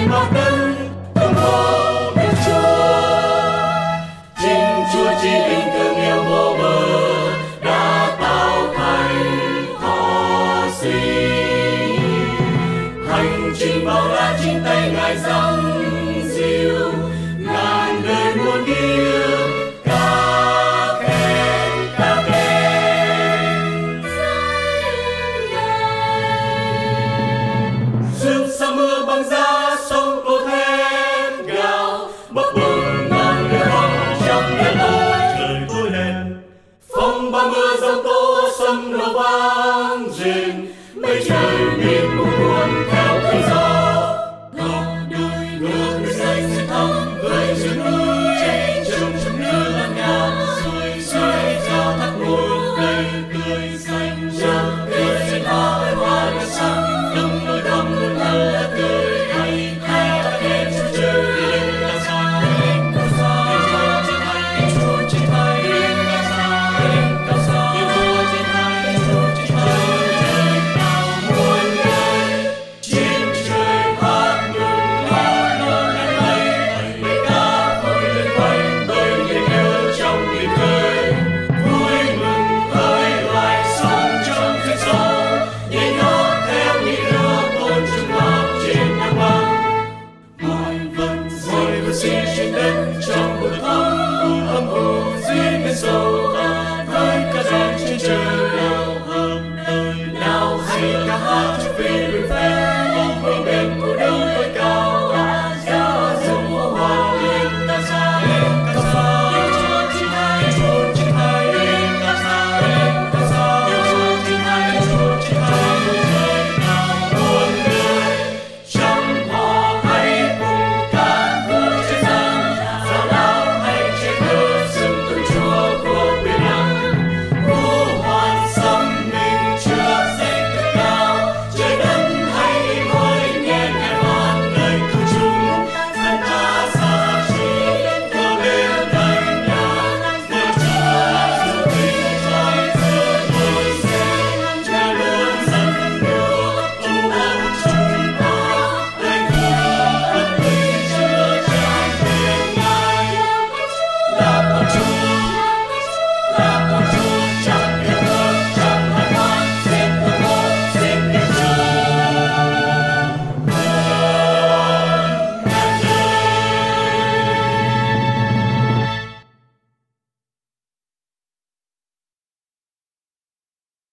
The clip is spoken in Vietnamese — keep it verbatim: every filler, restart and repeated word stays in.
trên mặt đất tung hô biết Chúa. Chính Chúa chỉ linh thương yêu vô bờ đã tạo thành khó sinh. Hành trình bao la chính tay Ngài giăng diệu, ngàn đời muôn yêu ca khen ca khen. Rừng sa mưa băng giá sông Tô Thét gào bấp bùng ngàn người hóng trong đêm tối. Trời tối đen phong ba mưa giông tố sông nổ vang rền, mây trời miệt mù cuốn theo cơn gió. Góc đôi ngược người say sẽ thắm với rừng núi cháy trồng trong nước lan ngát, rồi xoay trao thác ngồi cây tươi xanh trắng tươi xanh hoa hoa đã sáng đông nỗi thắm luôn thơ tươi hay hay ta khen Chúa trời lên cao xa lên cao xa lên trên hay Chúa trên hay lên cao xa lên cao xa lên Chúa trên hay Chúa trên hay trời cao muôn nơi chim trời hát mừng hát lớn lên mây mây ca phơi lên quanh bơi nhẹ nhớ trong biển khơi vui mừng khơi loài sống trong thế gió nhảy nhót theo nhịp nước ôn chung ngọt trên nắng băng mọi vật rồi vượt xin trên đất cho